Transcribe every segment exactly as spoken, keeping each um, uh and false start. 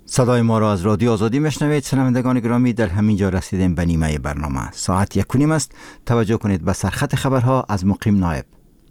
صدای ما را از رادیو آزادی میشنوید. شنوندگان گرامی، در همین جا رسیدیم به نیمه برنامه. ساعت یک و نیم است. توجه کنید به سرخط خبرها از مقیم نایب.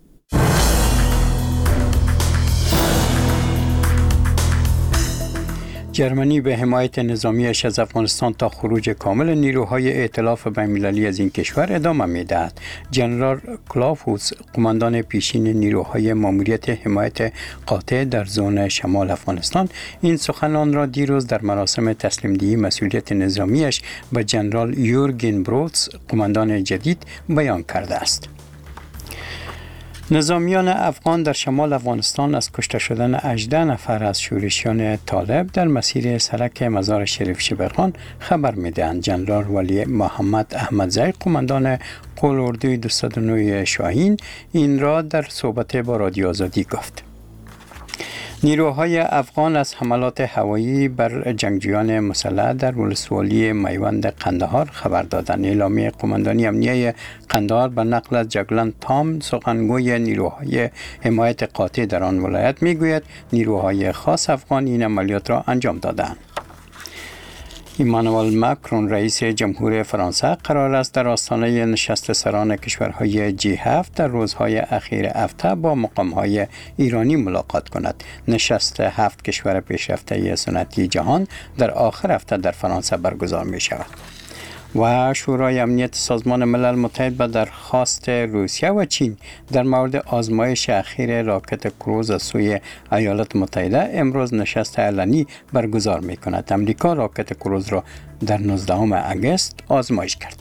جرمنی به حمایت نظامیش از افغانستان تا خروج کامل نیروهای ائتلاف بین‌المللی از این کشور ادامه می‌دهد. جنرال کلاوفوس، قماندان پیشین نیروهای ماموریت حمایت قاطع در زون شمال افغانستان، این سخنان را دیروز در مراسم تسلیم‌دهی مسئولیت نظامیش به جنرال یورگن بروتس، قماندان جدید، بیان کرده است. نظامیان افغان در شمال افغانستان از کشته شدن هجده نفر از شورشیان طالب در مسیر سرک مزار شریف شبرغان خبر می‌دهند. جنرال ولی محمد احمدزی، قماندان قول اردوی دویست و نه شاهین، این را در صحبت با رادیو آزادی گفت. نیروهای افغان از حملات هوایی بر جنگجویان مسلح در ولسوالی میوند قندهار خبر دادند. اعلامیه قماندانی امنیه قندهار به نقل از جگلن تام، سخنگوی نیروهای حمایت قاطع در آن ولایت، میگوید نیروهای خاص افغان این عملیات را انجام دادند. ایمانوئل ماکرون، رئیس جمهور فرانسه، قرار است در آستانه نشست سران کشورهای جی هفت در روزهای اخیر هفته با مقامهای ایرانی ملاقات کند. نشست هفت کشور پیشرفته صنعتی جهان در آخر هفته در فرانسه برگزار می شود. و شورای امنیت سازمان ملل متحد به درخواست روسیه و چین در مورد آزمایش اخیر راکت کروز از سوی ایالات متحده امروز نشست علنی برگزار می کند. امریکا راکت کروز را در نوزدهم اگست آزمایش کرد.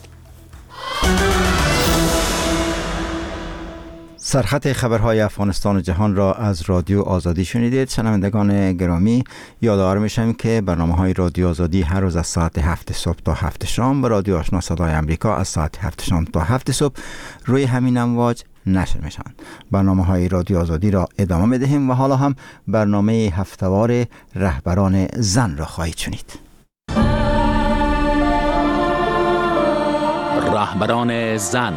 سرخط خبرهای افغانستان و جهان را از رادیو آزادی شنیدید. شنوندگان گرامی، یادآور میشم که برنامه‌های رادیو آزادی هر روز از ساعت هفت صبح تا هفت شام و رادیو آشنا صدای امریکا از ساعت هفت شام تا هفت صبح روی همین امواج نشر میشن. برنامه‌های رادیو آزادی را ادامه میدهیم و حالا هم برنامه هفته‌وار رهبران زن را خواهید شنید. رهبران زن.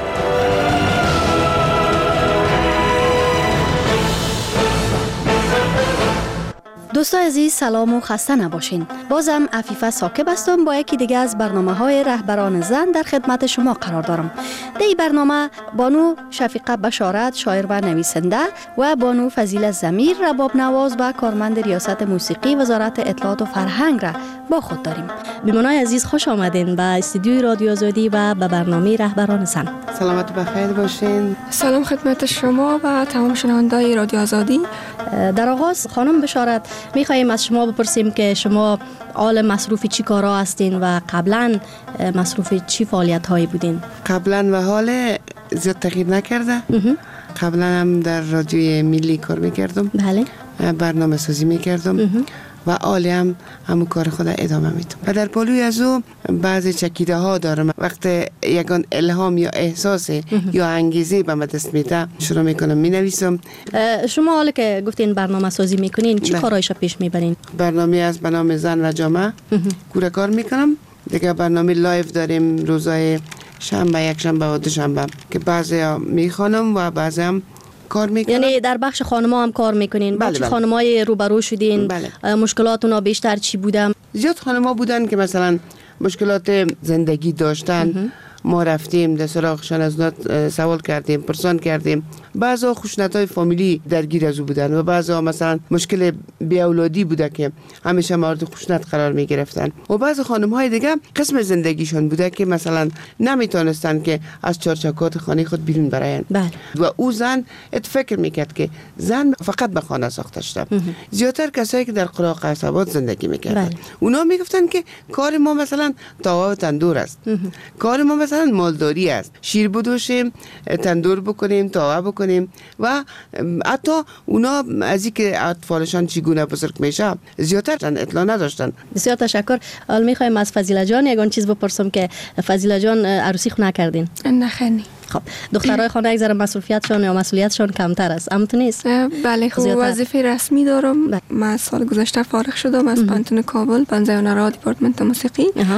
دوستان عزیز، سلام و خسته نباشین. بازم عفیفه ساکب هستم با یکی دیگه از برنامه‌های رهبران زن در خدمت شما قرار دارم. در این برنامه بانو شفیقه بشارت، شاعر و نویسنده، و بانو فضیله ضمیر، رباب نواز و کارمند ریاست موسیقی وزارت اطلاعات و فرهنگ را با خود داریم. میمونای عزیز، خوش آمدین به استودیوی رادیو آزادی و به برنامه رهبران زن. سلامت و بخیر باشین. سلام خدمت شما و تمام شنوندگان رادیو آزادی. در آغاز خانم بشارت، میخواهیم از شما بپرسیم که شما حال مصروف چی کارا هستین و قبلا مصروف چی فعالیت هایی بودین؟ قبلا و حال زیاد تغییر نکرده. قبلا هم در رادیوی ملی کار میکردم. بله. برنامه سازی میکردم و حالی هم همون کار خود ادامه میدم. و در پالوی از او بعضی چکیده ها دارم. وقتی یکان الهام یا احساس یا انگیزه به من دست میده، شروع میکنم مینویسم. شما حالا که گفتین برنامه سازی میکنین، چی کارایش پیش میبرین؟ برنامه از به نام زن و جامعه کوره کار میکنم. دیگه برنامه لایف داریم روزای شنبه، یک شنبه و دو شنبه که بعضی میخوانم و بعضی هم کار میکنم. یعنی در بخش خانم‌ها هم کار میکنین؟ بله با چه بله. خانم‌های روبرو شدین؟ بله. مشکلاتونا بیشتر چی بودن؟ زیاد خانم‌ها بودن که مثلا مشکلات زندگی داشتن. ما رفتیم در سراغشان، از اونها سوال کردیم، پرسان کردیم. بعضا خشونت‌های فامیلی درگیر از او بودن و بعضا مثلا مشکل بی اولادی بوده که همیشه مورد خشونت قرار می گرفتن و بعض خانم‌های دیگه قسم زندگیشون بوده که مثلا نمیتونستن که از چارچوبات خانه خود بیرون براین. بله. و او زن ات فکر میکرد که زن فقط به خانه ساخته شده. زیادتر کسایی که در قرا قصبات زندگی میکردن، بله. اونا میگفتن که کار ما مثلا تاوا و تندور است. کار ما مثلا مالداری است. شیر بدوشیم، تندور بکنیم، تاوا بکنیم و حتی اونا از اینکه اطفالشان چگونه بزرگ میشه زیادتر اطلاع نداشتن. بسیار تشکر. حالا میخوایم از فضیله جان یگان چیز بپرسم که فضیله جان عروسی خو نکردین؟ نه خیلی. خب دخترای خانه یک ذره مسئولیتشون یا مسئولیتشون کمتر است، اما تو نیست؟ بله خب وظیفه رسمی دارم. من سال گذشته فارغ شدم از پانتون کابل، پنجاه و نه دیپارتمنت موسیقی.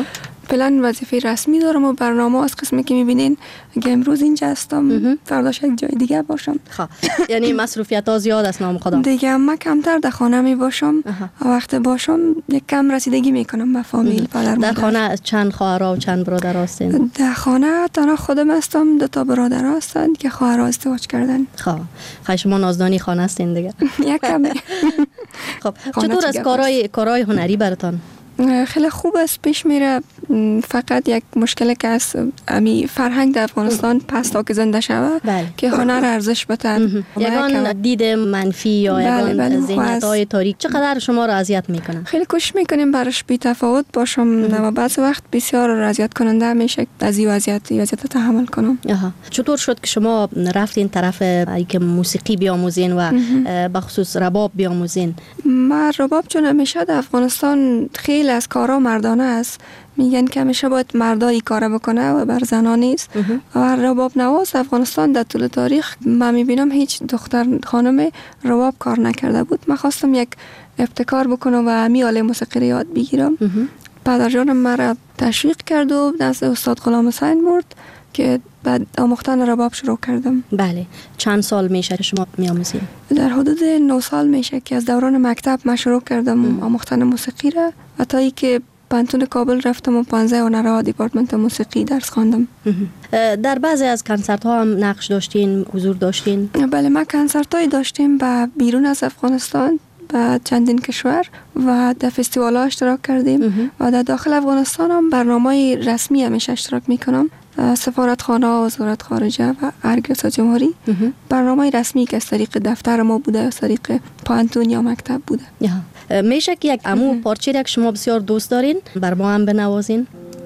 فعلا وظیفه رسمی دارم و برنامه از قسمی که میبینین اگه امروز اینجا هستم فرداش یک جای دیگه باشم. خب یعنی مصروفیت ها زیاد است نام خدا دیگه. من کمتر در خانه می باشم. وقت باشم یک کم رسیدگی میکنم به فامیل پدر در خانه چند خواهر و چند برادر هستین؟ در خانه تنها خودم هستم، دو تا برادر هستند که خواهر ازدواج کردن. خب خب شما نازدانی خانه هستین دیگه. یک کم. خب چطور از کارهای کارهای هنری براتون؟ خیلی خوب است، پیش میره. فقط یک مشکل که از امی فرهنگ در افغانستان پس تا که زنده شود که هنر ارزش بده. یگان دید منفی یا یگان ذهنیت های تاریک چقدر شما را اذیت میکنه؟ خیلی کوشش میکنیم براش بی تفاوت باشم و بعض وقت بسیار اذیت کننده میشه از این وضعیت وضعیت تحمل کنم. آها. چطور شد که شما رفتین طرف ای که موسیقی بیاموزین و بخصوص رباب بیاموزین؟ ما رباب چون همیشه در افغانستان خیلی از کارا مردانه است، میگن که همیشه باید مردایی کار بکنه و بر زنان نیست. و رباب نواز افغانستان در طول تاریخ من میبینم هیچ دختر خانم رباب کار نکرده بود. من خواستم یک ابتکار بکنم و همی آله موسیقی رو یاد بگیرم. پدر جانم مرا تشویق کرد و دست استاد غلام حسین برد که بعد آموختن رباب شروع کردم. بله. چند سال میشه که شما میآموزین؟ در حدود نه سال میشه که از دوران مکتب من شروع کردم آموختن موسیقی را و تا ای که پانتون کابل رفتم و پانزده هنرها دیپارتمنت موسیقی درس خواندم. در بعضی از کنسرت ها هم نقش داشتین، حضور داشتین؟ بله، ما کنسرت های داشتیم با بیرون از افغانستان و چندین کشور و در فستیوال ها اشتراک کردیم و در داخل افغانستان هم برنامه رسمی همیشه اشتراک میکنم. سفارتخانه و وزارت خارجه و ارگس جمهوری برنامه رسمی که از طریق دفتر ما بوده، از طریق پانتون یا مکتب بوده. میشه که یک امو پارچه که شما بسیار دوست دارین بر ما هم بنوازین؟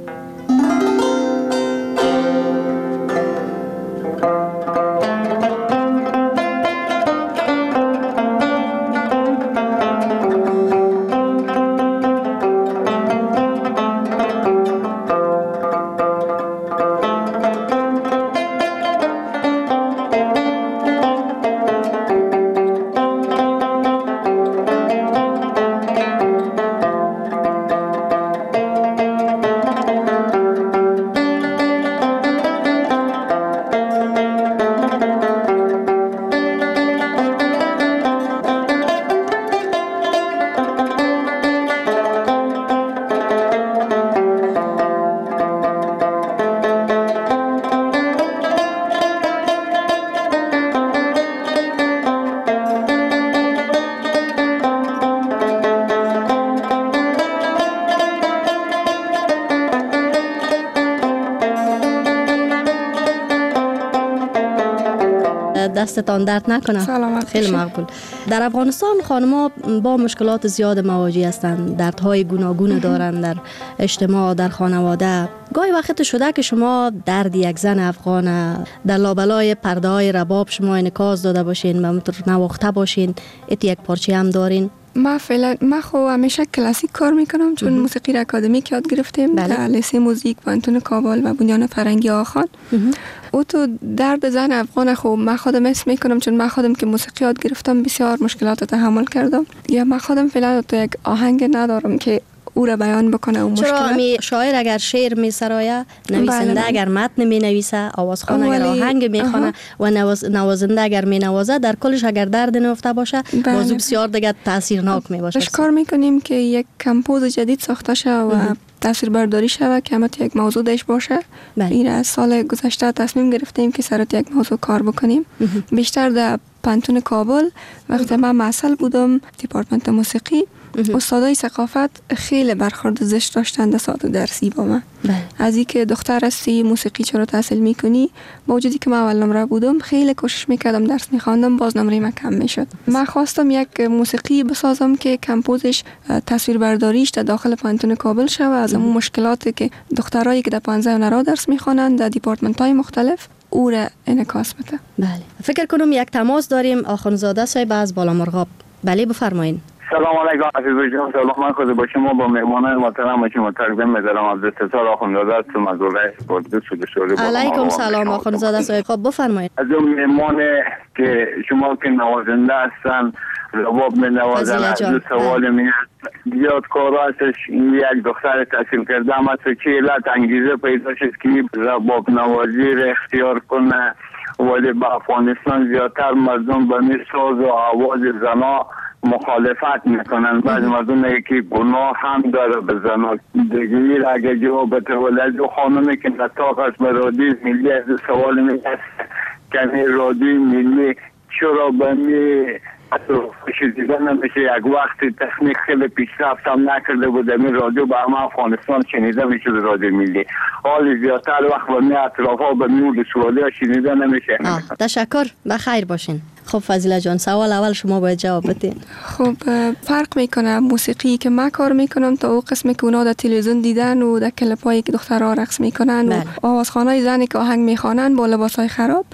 دستتان درد نکنه. خیلی مقبول. در افغانستان خانم‌ها با مشکلات زیاد مواجه هستند، دردهای گوناگون دارند در اجتماع، در خانواده. گاهی وقت شده که شما درد یک زن افغان در لابلای پرده های رباب شما انعکاس داده باشین و همونطور نواخته باشین. ایت یک پارچه هم دارین؟ ما فعلا ما خو همیشه کلاسیک کار میکنم چون موسیقی اکادمیک یاد گرفتیم در لیسه موزیک پانتون کابل و بنیان فرنگی آخان. او تو درد زن افغان خو ما خودم اسم میکنم چون ما خودم که موسیقی یاد گرفتم بسیار مشکلات تحمل کردم. یا ما خودم فعلا تو یک آهنگ ندارم که او را بیان بکنه اون مشکل. چرا می شاعر اگر شعر می سرایه، نویسنده بله اگر متن می نویسه، آوازخوان اگر آهنگ می خوانه و نواز نوازنده اگر می نوازه، در کلش اگر درد نفته باشه بله. موضوع بسیار دیگه تاثیرناک می باشه. کار میکنیم که یک کمپوز جدید ساخته شه و تصویر برداری شود که همت یک موضوع داشت باشه. این از سال گذشته تصمیم گرفتیم که سرت یک موضوع کار بکنیم. بیشتر در پانتون کابل وقتی من معسل بودم دیپارتمنت موسیقی، استادای ثقافت خیلی برخورد زشت داشتند در ساعت درسی با من. بله. از اینکه دختر هستی موسیقی چرا تحصیل میکنی، با وجودی که من اول نمره بودم خیلی کوشش میکردم درس میخواندم، باز نمره من کم میشد. من خواستم یک موسیقی بسازم که کمپوزش تصویر برداریش در داخل پانتون کابل شود، از اون مشکلاتی که دخترایی که در پانزده هنرها درس میخوانند در دیپارتمنت های مختلف او را انعکاس بده. بله. فکر کنم یک تماس داریم. آخوندزاده صاحب از بالامرغاب. بله بفرمایید. سلام علیکم عزیز جان، سلام من خود با شما با مهمانان محترم شما تقدیم می‌دارم. عبدالستار آخوندزاده هستم از ولایت بادغیس سودشوری. علیکم سلام آخوندزاده صاحب. خب بفرمایید. از اون مهمان که شما که نوازنده هستن رباب می‌نوازن، از سوال می زیاد کار هستش. یک دختر تحصیل کرده اما چه علت انگیزه پیدا شد که رباب نوازی را اختیار کنه، ولی با افغانستان زیادتر مردم به می ساز و آواز زنا مخالفت میکنن. بعض مردم میگه که گناه هم داره به زنا. دیگه را اگه جواب بده ولی دو خانمی که نتاق است به رادیو ملی از سوال میگه که رادیو ملی چرا به می شدیده نمیشه؟ یک وقتی تکنیک خیلی پیشرفت هم نکرده بود می رادیو به همه افغانستان شنیده میشد رادیو ملی. حال زیادتر وقت به می اطراف ها به می رسوالی ها شنیده نمیشه. تشکر، بخیر باشین. خب فضیله جان، سوال اول شما باید جواب بدین. خب فرق میکنه موسیقی که من کار میکنم تا او قسمی که اونا در تلویزیون دیدن و در کلیپایی که دخترها رقص میکنن و آوازخوانای زنی که آهنگ میخوانن با لباسای خراب.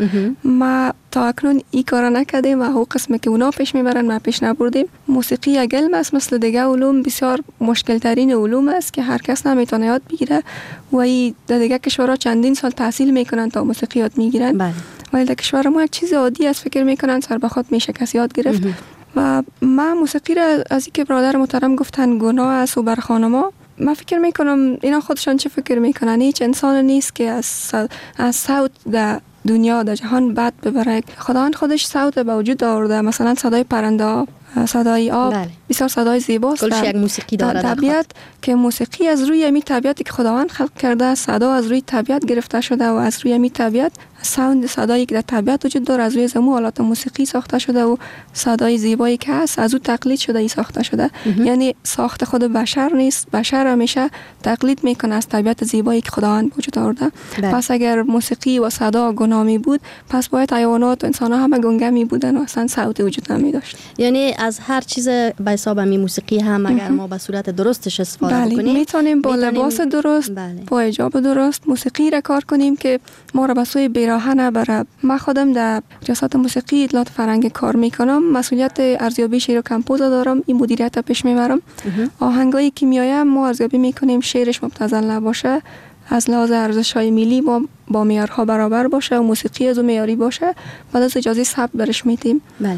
ما تا اکنون این کارا نکردیم و او قسمی که اونا پیش میبرن ما پیش نبردیم. موسیقی یک علم است، مثل دیگه علوم بسیار مشکل ترین علوم است که هر کس نمیتونه یاد بگیره و ای در دیگه کشورها چندین سال تحصیل میکنن تا موسیقی یاد میگیرن. بله. ولی در کشور ما یک چیز عادی است، فکر میکنن سر به خود میشه کسی یاد گرفت. و ما موسیقی را از اینکه برادر محترم گفتن گناه است و بر خانما، من فکر میکنم اینا خودشان چه فکر میکنن؟ هیچ انسان نیست که از از صوت در دنیا در جهان بد ببره. خداوند خودش صوت به وجود آورده، مثلا صدای پرنده، صدای آب، بله. بسیار صدای زیباست. کلش یک موسیقی داره در طبیعت، که موسیقی از روی می طبیعتی که خداوند خلق کرده، صدا از روی طبیعت گرفته شده و از روی می طبیعت ساوند صدایی که در طبیعت وجود داره از روی زمو آلات موسیقی ساخته شده و صدای زیبایی که هست از او تقلید شده ای ساخته شده. یعنی ساخت خود بشر نیست، بشر همیشه تقلید میکنه از طبیعت زیبایی که خداوند وجود آورده. پس اگر موسیقی و صدا گنامی بود، پس باید حیوانات و انسان ها همه گنگه می بودن و اصلا صوت وجود نمی داشت. یعنی از هر چیز به حساب می موسیقی هم اگر ما به صورت درستش استفاده بله. کنیم، میتونیم با لباس درست، بله. با حجاب درست موسیقی را کار کنیم که ما را به سوی بیراه نبره. من خودم در ریاست موسیقی اطلاعات فرهنگی کار میکنم، مسئولیت ارزیابی شعر و کمپوز دارم، این مدیریت پیش میبرم. آهنگایی که میایم ما ارزیابی میکنیم شعرش مبتذل نباشه، از لحاظ ارزش‌های ملی با با معیارها برابر باشه و موسیقی از معیاری باشه، بعد از اجازه ثبت برش میدیم. بله،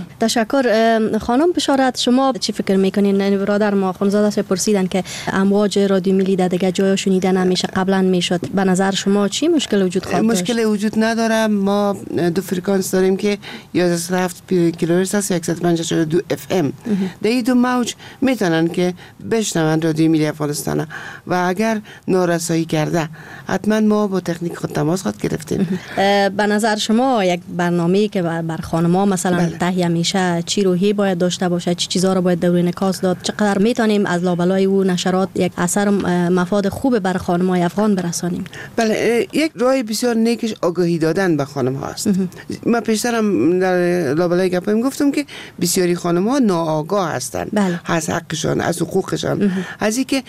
تشکر. خانم بشارت، شما چی فکر میکنین؟ برادر ما خانزاده سے پرسیدن که امواج رادیو ملی در دیگه جای شنیده نمیشه، قبلا میشد. به نظر شما چی مشکل وجود خواهد داشت؟ مشکل وجود نداره. ما دو فرکانس داریم که یازده هفت کیلوهرتز است، صد و پنجاه و دو اف ام. در این دو موج میتونن که بشنون رادیو ملی افغانستان و اگر نارسایی کرده حتما ما با تکنیک خود تماس خود گرفتیم. به نظر شما یک برنامه‌ای که بر خانم‌ها مثلا بله. تهیه میشه چی روحی باید داشته باشه، چی چیزا رو باید در انعکاس داد؟ چقدر میتونیم از لابلای او نشرات یک اثر مفاد خوب بر خانم‌های افغان برسانیم؟ بله، یک راه بسیار نیکش آگاهی دادن به خانم‌ها است. من پیشترم در لابلای گپم گفتم که بسیاری خانم‌ها ناآگاه هستند بله. از حقشان، از حقوقشان، از اینکه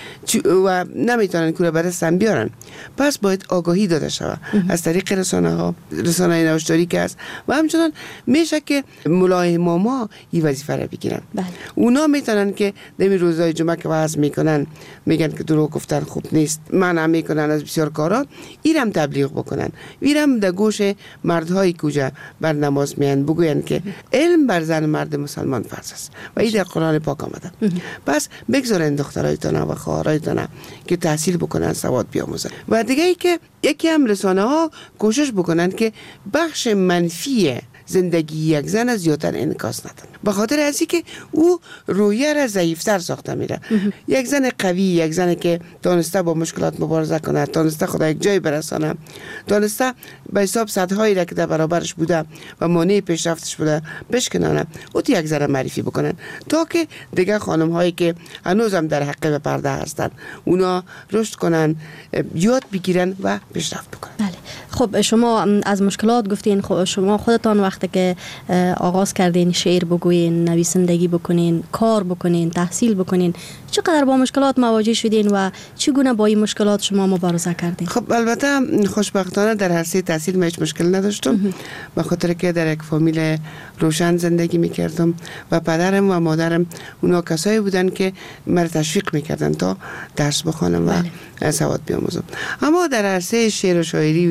و نمیتونن کوره به دست بیارن. پس باید آگاهی داده شود از طریق رسانه ها، رسانه نوشتاری که است و همچنان میشه که ملاحظه ما این وظیفه را بگیرن. بله. اونا میتونن که دمی روزهای جمعه که وعظ میکنن میگن که دروغ گفتن خوب نیست، منع میکنن از بسیار کارا، اینم تبلیغ بکنن، اینم در گوش مردهای کجا بر نماز میان بگوین که علم بر زن مرد مسلمان فرض است و این در قرآن پاک آمده. پس بگذارن دخترایتان و خواهرایتان که تحصیل بکنن، سواد بیاموزن. و دیگه ای که یکی هم رسانه ها کوشش بکنن که بخش منفی زندگی یک زن زیادتر انعکاس ندن، به خاطر ازی که او رویه را ضعیفتر ساخته میره. یک زن قوی، یک زن که دانسته با مشکلات مبارزه کنه، دانسته خدا یک جای برسانه، دانسته به حساب سدهایی را که در برابرش بوده و مانع پیشرفتش بوده بشکنانه، او تی یک زن معرفی بکنن تا که دیگه خانم هایی که هنوز هم در حق به پرده هستن اونا رشد کنن، یاد بگیرن و پیشرفت بکنن. بله. خب شما از مشکلات گفتین، خب شما خودتان وقتی که آغاز کردین شعر بگوین، نویسندگی بکنین، کار بکنین، تحصیل بکنین، چقدر با مشکلات مواجه شدین و چگونه با این مشکلات شما مبارزه کردین؟ خب البته خوشبختانه در عرصه تحصیل من هیچ مشکل نداشتم، به خاطر که در یک فامیل روشن زندگی میکردم و پدرم و مادرم اونا کسایی بودن که مرا تشویق میکردن تا درس بخوانم و بله. سواد بیاموزم. اما در عرصه شعر و شاعری و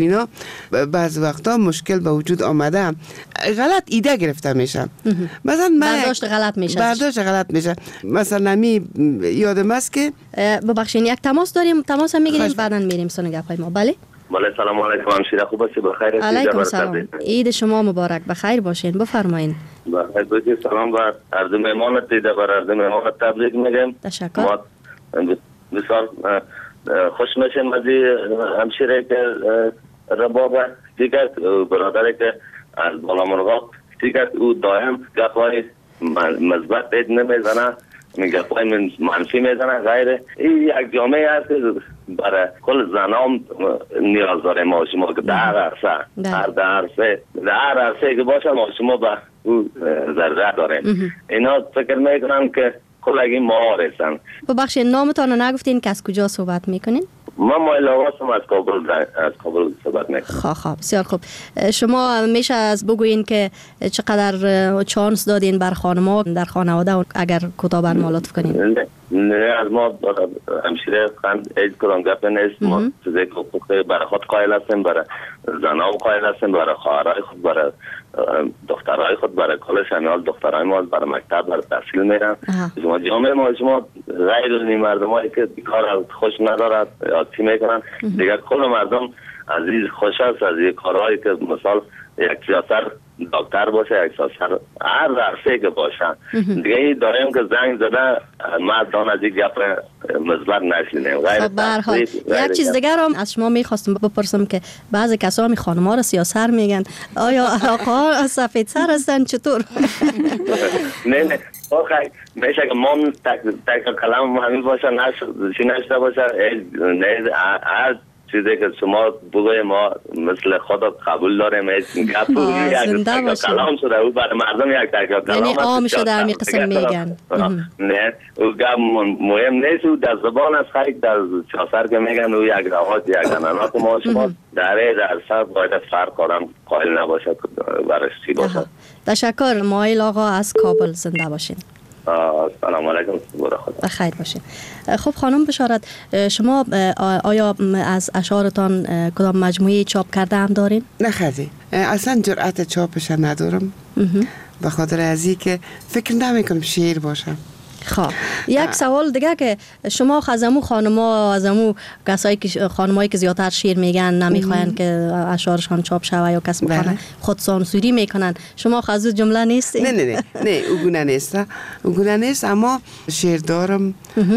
اینا بعض وقتا مشکل به وجود آمده، غلط ایده گرفته میشه. مثلا برداشت غلط میشه. برداشت غلط میشه. مثلا می یادم است که ببخشید یک تماس داریم، تماس هم میگیریم بعداً میریم سن گپای ما. بله بله سلام علیکم همشیره، خوب هستی؟ بخیر هستی؟ علیکم سلام، عید شما مبارک، بخیر باشین، بفرمایین. بخیر باشید. سلام بر عرض مهمانت دیده، بر عرض مهمانت تبریک میگم. تشکر. ما بسیار خوش میشیم از همشیره که رباب دیگر برادری که از بالا مرغاب دیگر او دائم گپای مثبت دید نمیزنه، گپای منفی میزنه غیره. این یک جامعه هست برای کل زنام نیاز داره ما شما که در عرصه هر در عرصه در عرصه که باشه ما شما به او ضرورت داریم. اینا فکر میکنم که کلگی ما هستن. ببخشید نامتان رو نگفتین که از کجا صحبت میکنین؟ من مایل آقاستم از کابل از کابل صحبت میکنم. خواه خواه بسیار خوب. شما میشه از بگوین که چقدر چانس دادین بر خانما در خانواده اگر کوتاه برما لطف کنین؟ نه نه از ما همشیره خند ایج کران گپ نیست. ما چیزی که برای خود قایل هستیم، برای زنان قایل هستیم، برای خواهرای خود، برای دخترای خود، برای کل شمیال دخترای ما برای مکتب برای تحصیل میرن. شما جامعه ما شما غیر از این مردمایی که کار خوش ندارد آتی میکنن دیگر کل مردم عزیز خوش است از این کارهایی که مثال یک سیاست دکتر باشه، یک سیاست هر درسه که باشه دیگه این داریم که زنگ زده مردان از این گپ مثبت نشینه. خب برحال یک چیز دیگر هم از شما میخواستم بپرسم که بعضی کسا می خانم‌ها را سیاسر میگن، آیا آقا سفید سر هستن چطور؟ نه نه آخه میشه که من تک تک کلام همین باشه نشده باشه نه هر چیزی که شما بگوی ما مثل خدا قبول داریم. گپ یک کلام شده او برای مردم یک تک کلام یعنی عام شده همین قسم میگن. نه او گپ مهم نیست، او در زبان از خیلی در چاسر که میگن او یک روات یک انانات ما شما در در سر باید فرق کنم قائل نباشه برش چی باشه. تشکر. مایل آقا از کابل زنده باشین. سلام علیکم. بخیر باشین. خب خانم بشارت، شما آیا از اشعارتان کدام مجموعه چاپ کرده هم دارین؟ نه خیلی اصلا جرأت چاپش ندارم به خاطر از این که فکر نمیکنم شعر باشه. خب یک سوال دیگه که شما خزمو خانما از امو کسایی که خانمایی که زیادتر شعر میگن نمیخواین که اشعارشان چاپ شوه یا کس بخونه خود سانسوری میکنن، شما خزو جمله نیست؟ نه نه نه نه او گونه نیست، او گونه نیست، اما شعر دارم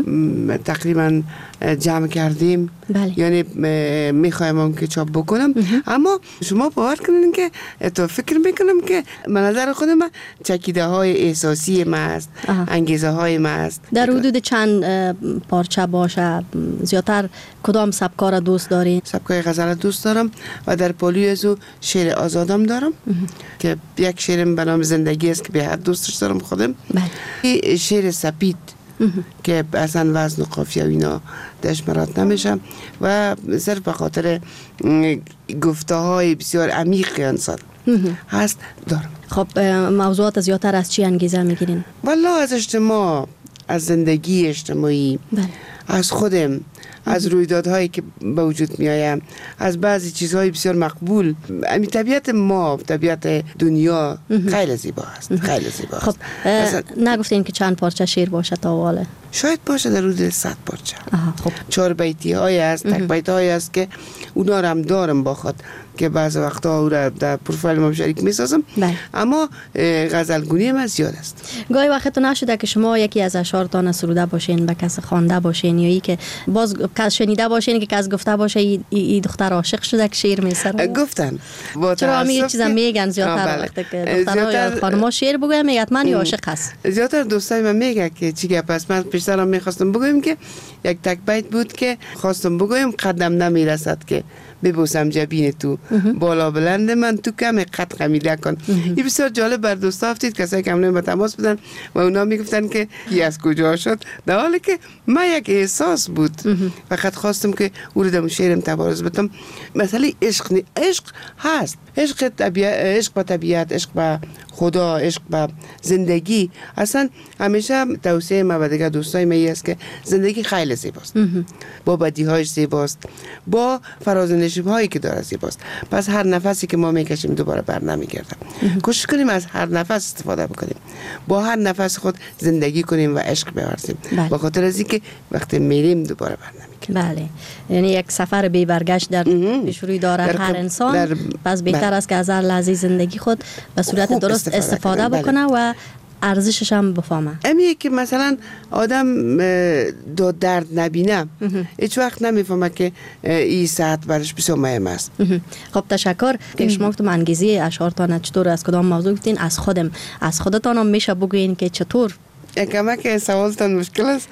تقریبا جمع کردیم. بله. یعنی میخوایم هم که چاپ بکنم اما شما باور کنین که تو فکر میکنم که منظر خودم چکیده های احساسی ما است، انگیزه های ما است. در حدود چند پارچه باشه؟ زیادتر کدام سبکا را دوست دارین؟ سبکای غزل دوست دارم و در پالی از او شعر آزادم دارم که یک شعرم به نام زندگی است که به حد دوستش دارم خودم. بله. شعر سپید که اصلا وزن و قافیه و اینا دشمرات نمیشم و صرف به خاطر گفته های بسیار عمیق انسان هست دارم. خب موضوعات زیادتر از چی انگیزه میگیرین؟ والله از اجتماع، از زندگی اجتماعی. بله. از خودم، از رویدادهایی که به وجود می آیم، از بعضی چیزهای بسیار مقبول. امی طبیعت ما، طبیعت دنیا خیلی زیبا است، خیلی زیبا است. خب نگفتین که چند پارچه شعر باشه تا حاله؟ شاید باشه در حدود صد پارچه. خب چهار بیتی های است، تک بیت های است که اونا رو هم دارم با خود که بعض وقتا او را در پروفایل ما شریک می سازم. اما غزلگونی هم زیاد است. گاهی وقت نشده که شما یکی از اشعارتان سروده باشین، به کس خوانده باشین یا ای که باز کس شنیده باشین که کس گفته باشه ای, ای دختر عاشق شده که شعر میسره؟ گفتن. چرا همین چیزا میگن زیادتر وقتی که دخترها یا خانم‌ها شعر بگوین میگه حتما عاشق هست. زیادتر دوستای من میگه که چی گپ است. من پیشترم میخواستم بگویم که یک تک بیت بود که خواستم بگویم قدم نمیرسد که ببوسم جبین تو بالا بلند من تو کم قد خمیده کن. این بسیار جالب بر دوستا افتید کسایی که همونه به تماس بودن و اونا میگفتن که کی از کجا شد، در حالی که من یک احساس بود فقط خواستم که او رو در شعرم تبارز بدم. مثلا عشق نی... عشق هست، عشق طبیعت، عشق با طبیعت، عشق با خدا، عشق با زندگی. اصلا همیشه توصیه ما و دیگه دوستان های می است که زندگی خیلی زیباست، با بدیهایش زیباست، با فراز و نشیب هایی که داره زیباست. پس هر نفسی که ما میکشیم دوباره بر نمیگرده. کوشش کنیم از هر نفس استفاده بکنیم، با هر نفس خود زندگی کنیم و عشق بورزیم، به خاطر از اینکه وقتی میریم دوباره بر نمیگردیم. بله، یعنی یک سفر بی برگشت در پیش روی داره هر انسان. در پس بهتر است که از هر لحظه زندگی خود به صورت درست استفاده, استفاده بکنه و ارزشش هم بفهمه. امیه که مثلا آدم دو درد نبینه هیچ وقت نمیفهمه که این ساعت برش بسیار مهم است. خب تشکر که شما گفتم انگیزه اشعارتان چطور از کدام موضوع گفتین. از خودم از خودتان هم میشه بگوین که چطور؟ کما که سوالتان مشکل است.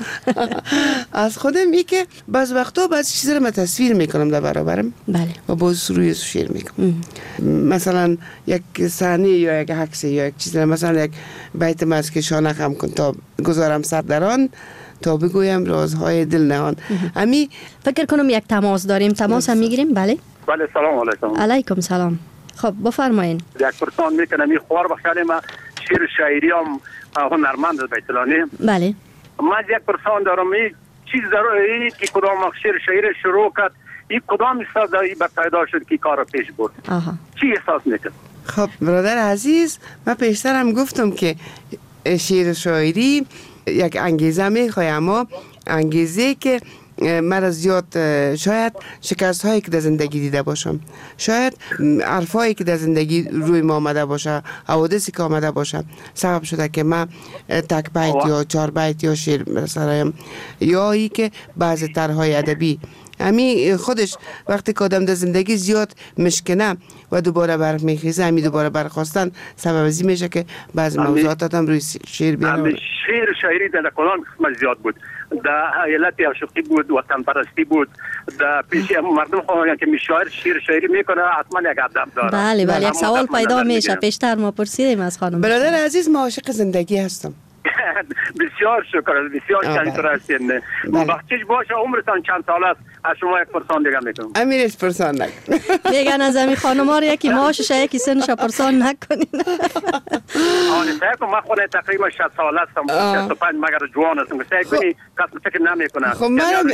از خودم ای که بعض وقتا بعض چیز رو من تصویر میکنم در برابرم. بله. و باز روی شعر میکنم. مثلا یک صحنه یا یک عکس یا یک چیز، مثلا یک بیت ماست که شانه خم کن تا گذارم سر در آن تا بگویم رازهای دل نهان. امی فکر کنم یک تماس داریم. تماس هم میگیریم. بله. بله سلام علیکم. علیکم سلام. خب بفرمایید. یک پرسان میکنم این خوار بخیال ما شعر شاعری هم هنرمند بیتلانی. بله. من یک پرسان دارم، این چیز ضروری که کدام شعر شاعری شروع کرد، این کدام استعدادی به پیدا شد که کار پیش برد؟ آها. چی احساس میکنه؟ خب برادر عزیز، من پیشتر هم گفتم که شعر شاعری یک انگیزه میخواه، اما انگیزه که من زیاد شاید شکست هایی که در زندگی دیده باشم، شاید حرف هایی که در زندگی روی ما آمده باشه، حوادثی که آمده باشه سبب شده که من تک بیت یا چهار بیت یا شعر برسرایم، یا ای که بعض طرحهای ادبی امی خودش وقتی که آدم در زندگی زیاد مشکنه و دوباره برق میخیزه، امی دوباره برخواستن سبب ازی میشه که بعض موضوعات هم روی شعر بیاره. امی شعر شاعری در کلان قسمت زیاد بود، در حیلت عاشقی بود، وطن پرستی بود، در پیش مردم خواهان که شاعر شعر شاعری میکنه حتما یک ادب داره. بله بله، یک سوال پیدا میشه. پیشتر ما پرسیدیم از خانم. برادر عزیز، ما عاشق زندگی هستم. بسیار شکر، بسیار شکر هستین. بخشش باشه عمرتان چند سال است؟ از شما یک پرسان دیگه میکنم. امیرش پرسان نکن. میگن از امی خانم ها رو یکی معاشش یکی سنش پرسان نکنین. آنی سعی کن، من خونه تقریبا شصت سال هستم، شصت و پنج مگر جوان هستم، سعی کنی کسی فکر نمیکنه. خب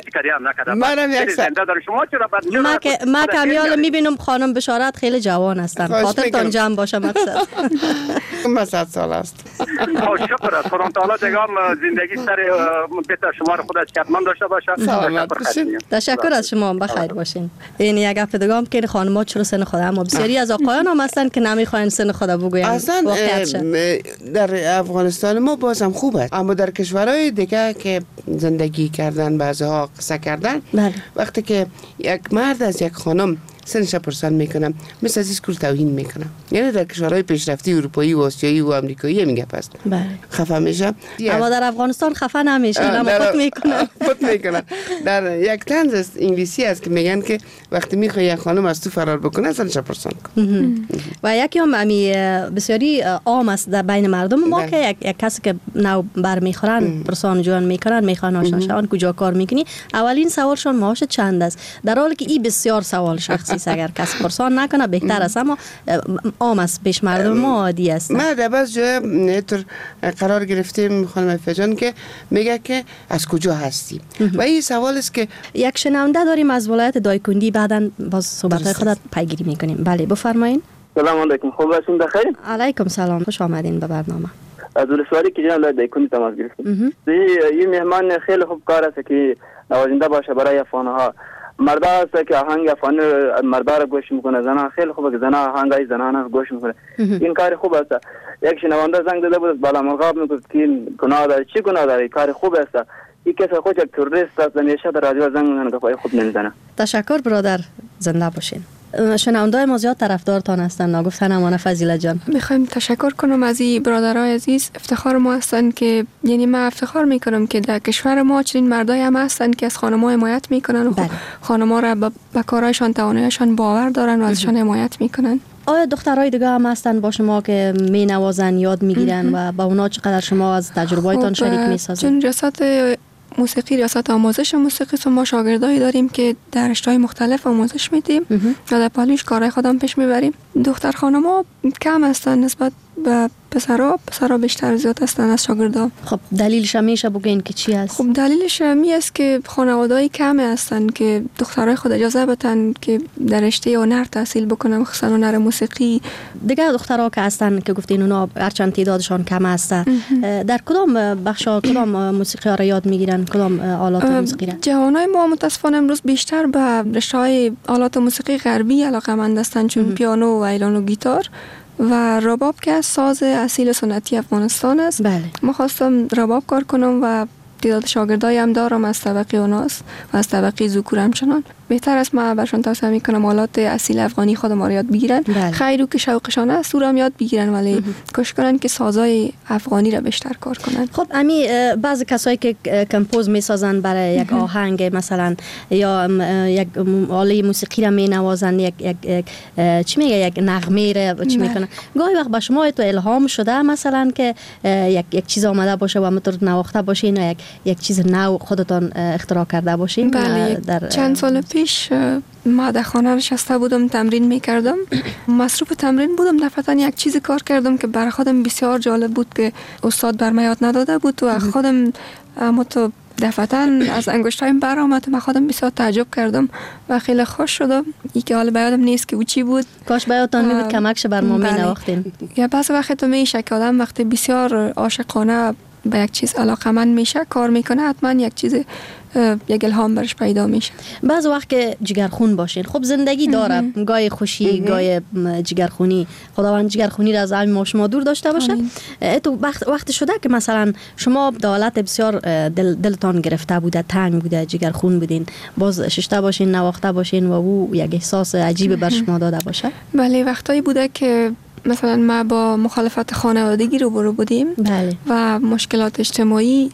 منم یک زنده داره. شما چرا بعد ما کمیال میبینم خانم بشارت خیلی جوان هستن، خاطرتان جمع باشه مقصد. من صد سال است. شکر است. خدا تعالی دیگه زندگی سر بهتر شما رو خودش کتمان داشته باشه. تشکر از شما، بخیر باشین. این یک گپ دیگه هم که خانم‌ها چرا سن خود، اما بسیاری از آقایان هم هستن که نمیخواین سن خود بگوین. اصلا در افغانستان ما بازم خوبه، اما در کشورهای دیگه که زندگی کردن بعضها قصه کردن، بله. وقتی که یک مرد از یک خانم سنش پرسان میکنم مثل از کل توهین میکنم. یعنی در کشورهای پیشرفته اروپایی و آسیایی و آمریکایی میگه پس بله. خفه میشه، اما در افغانستان خفه نمیشه، اما خود میکنن خود میکنن. در یک طنز انگلیسی است که میگن که وقتی میخوای یک خانم از تو فرار بکنه سنش پرسان کن. و یکی هم امی بسیاری عام است در بین مردم ما که یک, یک کسی که نو بر میخورن پرسان جوان میکنن، میخوان آشنا شون کجا کار میکنی، اولین سوالشون معاش چند است، در حالی که این بسیار سوال شخصی است. اگر کسی پرسان نکنه بهتر است، اما عام است، پیش مردم ما عادی است. ما در بعض جای طور قرار گرفتیم خانم فجان که میگه که از کجا هستی و این سوال است که یک شنونده داریم از ولایت دایکندی، بعداً باز صحبت‌های خودت پیگیری میکنیم. بله بفرمایید. سلام علیکم، خوب هستین؟ بخیر. علیکم سلام، خوش آمدین به برنامه. از ولسوالی که جناب دایکندی تماس گرفتیم. این مهمان خیلی خوب کار است که نوازنده باشه برای افغان‌ها. مردا است که آهنگ افغانی مردا را گوش میکنه، زنها خیلی خوبه که زنها آهنگای زنانه گوش میکنه. این کار خوب است. یک شنونده زنگ داده بود بالا مرغاب میگفت که گناه داره. چی گناه داره؟ کار خوب است. این کس خود یک تروریست است، همیشه در رادیو زنگ میزنه که پای خوب نمیزنه. تشکر برادر، زنده باشین. شنونده‌های ما زیاد طرفدارتان هستن، نگفتن امانه فضیلت جان. میخوایم تشکر کنم از این برادرای عزیز، افتخار ما هستن که یعنی من افتخار میکنم که در کشور ما چنین مردای هم هستن که از خانم‌ها حمایت میکنن و خانم‌ها را به کارایشان تواناییشان باور دارن و ازشان حمایت میکنن. آیا دخترای دیگه هم هستن با شما که می نوازن، یاد میگیرن و با اونا چقدر شما از تجربه‌تان شریک میسازید؟ چون ریاست موسیقی ریاست آموزش موسیقی سو ما شاگردایی داریم که در رشته‌های مختلف آموزش میدیم و در پالیش کارهای خودم پیش میبریم. دختر خانم‌ها کم هستن نسبت به پسرا پسرا بیشتر زیاد هستن از شاگردا. خب دلیلش میشه بگین که چی است؟ خب دلیلش می است که خانواده‌ای کمی هستن که دخترای خود اجازه بدن که در رشته هنر تحصیل بکنن، خصوصا هنر موسیقی. دیگه دخترها که هستن که گفتین اونا هرچند تعدادشان کم است، در کدام بخشا کدام موسیقی ها را یاد میگیرن، کدام آلات موسیقی را؟ جوانای ما متاسفانه امروز بیشتر به رشته‌های آلات موسیقی غربی علاقه‌مند هستند، چون پیانو و ویولن و گیتار و رباب که ساز اصیل سنتی افغانستان است. بله. ما خواستم رباب کار کنم و تعداد شاگردای هم دارم از طبقه اوناست و از طبقه ذکور همچنان. بهتر است ما برشون توصیه میکنم آلات اصیل افغانی خودم را یاد بگیرن. بله. خیلی که شوقشان است او را یاد بگیرن، ولی کوشش کنن که سازای افغانی را بیشتر کار کنن. خب امی بعضی کسایی که کمپوز میسازن برای یک آهنگ مثلا یا یک آله موسیقی را مینوازن، یک یک چی میگه یک نغمه را چی میکنن، گاهی وقت به شما تو الهام شده مثلا که یک یک چیز آمده باشه و متر نواخته باشین و یک یک چیز نو خودتان اختراع کرده باشین؟ بله. در چند سال پیش ما در خانه نشسته بودم تمرین میکردم، مصروف تمرین بودم، دفعتا یک چیز کار کردم که برای خودم بسیار جالب بود که استاد بر من یاد نداده بود و خودم متو دفعتا از انگشتایم برآمد و من خودم بسیار تعجب کردم و خیلی خوش شدم. این که حالا بیادم نیست که او چی بود، کاش بیادتان می بود کمکش بر ما می نواختین. یا بعض وقت تو میشه که آدم وقتی بسیار عاشقانه به یک چیز علاقمند میشه کار میکنه، حتما یک چیز یک الهام برش پیدا میشه. بعض وقت که جگرخون باشین، خب زندگی داره گای خوشی گای جگرخونی، خداوند جگرخونی را از همین ما شما دور داشته باشه. تو وقت وقت شده که مثلا شما دولت بسیار دل دلتان گرفته بوده، تنگ بوده، جگرخون بودین، باز ششته باشین نواخته باشین و او یک احساس عجیب بر شما داده باشه؟ بله، وقتایی بوده که مثلا ما با مخالفت خانوادگی روبرو بودیم. بله. و مشکلات اجتماعی.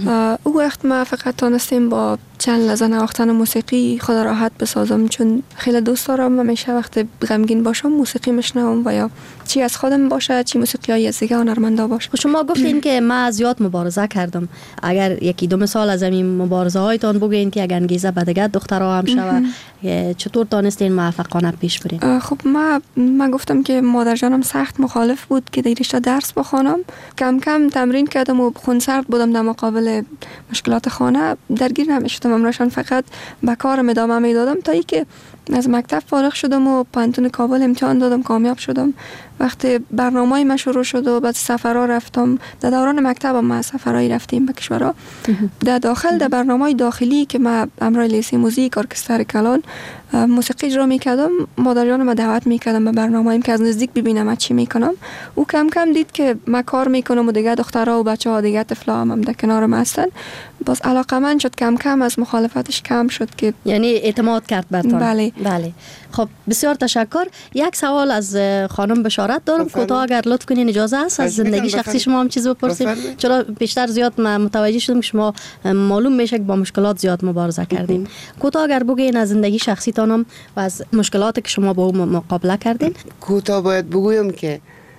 او وقت ما فقط تانستیم با چند لحظه نواختن موسیقی خود راحت بسازم، چون خیلی دوست دارم همیشه وقت غمگین باشم موسیقی میشنوم و یا چی از خودم باشه چی موسیقی های از دیگه هنرمندا باشه. شما گفتین که من زیاد مبارزه کردم، اگر یکی دو مثال از این مبارزه هایتان بگین که اگر انگیزه به دیگه دخترها هم شوه، چطور تانستین موفقانه پیش برین؟ خب ما ما گفتم که مادر جانم سخت مخالف بود که در رشته درس بخوانم، کم کم تمرین کردم و خونسرد بودم در مقابل مشکلات خانه، درگیر نمیشدم، امرشان فقط به کارم ادامه میدادم تا ای که از مکتب فارغ شدم و پانتون کابل امتحان دادم، کامیاب شدم. وقتی برنامه‌ای من شروع شد و بعد سفرها رفتم، در دوران مکتبم ما سفرهایی رفتیم به کشورها. در داخل در برنامه‌های داخلی که ما امرای لیسه موزیک ارکستر کلان موسیقی اجرا میکردم، مادر جانم ما دعوت میکردم به برنامه‌ایم که از نزدیک ببینم من چی میکنم. او کم کم دید که من کار میکنم و دیگه دخترها و بچه‌ها دیگه طفلا هم, هم در کنارم هستن، باز علاقه‌مند شد، کم کم از مخالفتش کم شد که یعنی اعتماد کرد برتان. بله بله. خب بسیار تشکر. یک سوال از خانم بشارت دارم، کوتاه اگر لطف کنین اجازه است از زندگی شخصی شما هم چیز بپرسیم، چرا بیشتر زیاد متوجه شدم که شما معلوم میشه که با مشکلات زیاد مبارزه کردین. کوتاه اگر بگین از زندگی شخصی تانم و از مشکلاتی که شما با اون مقابله کردین. کوتاه باید بگویم که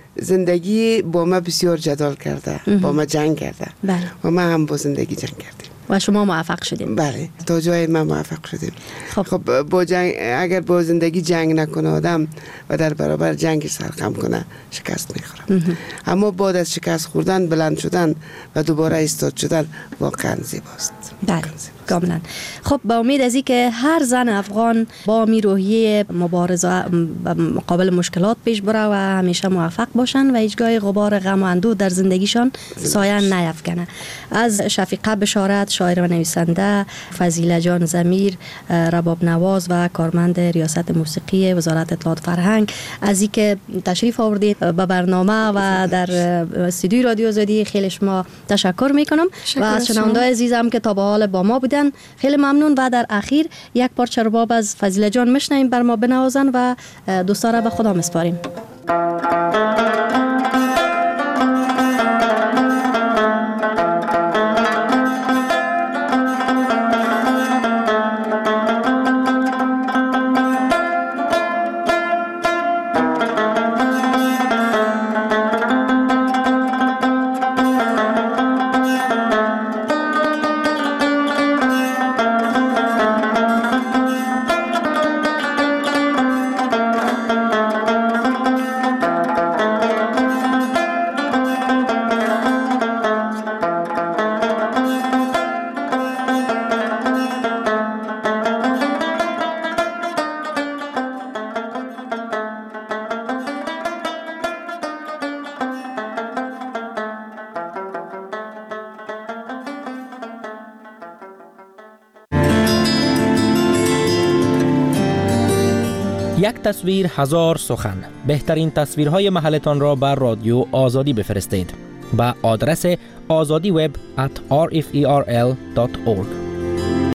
زندگی با ما بسیار جدال کرده، با ما جنگ کرده. بله. و ما هم با زندگی جنگ کردیم و شما موفق شدیم. بله، تا جای ما موفق شدیم. خب, خب با جنگ، اگر با زندگی جنگ نکنه آدم و در برابر جنگش سرخم کنه شکست میخوره. اما بعد از شکست خوردن بلند شدن و دوباره ایستاد شدن واقعا زیباست. بله کاملا. خب با امید از این که هر زن افغان با می روحیه مبارزه مقابل مشکلات پیش بره و همیشه موفق باشن و هیچگاه غبار غم و اندوه در زندگیشان سایه نیفکنه. از شفیقه بشارت، شاعر و نویسنده، فضیله جان ضمیر، رباب نواز و کارمند ریاست موسیقی وزارت اطلاعات فرهنگ، از این که تشریف آوردید به برنامه و در استودیوی رادیو آزادی خیلی شما تشکر میکنم و از شنونده‌های عزیزم که تا به حال با ما بودن خیلی ممنون. و در اخیر یک پارچه رباب از فضیله جان میشنویم، بر ما بنوازن و دوستان را به خدا میسپاریم. یک تصویر هزار سخن. بهترین تصویرهای محلتان را بر رادیو آزادی بفرستید. با آدرس azadiweb at r f e r l dot org.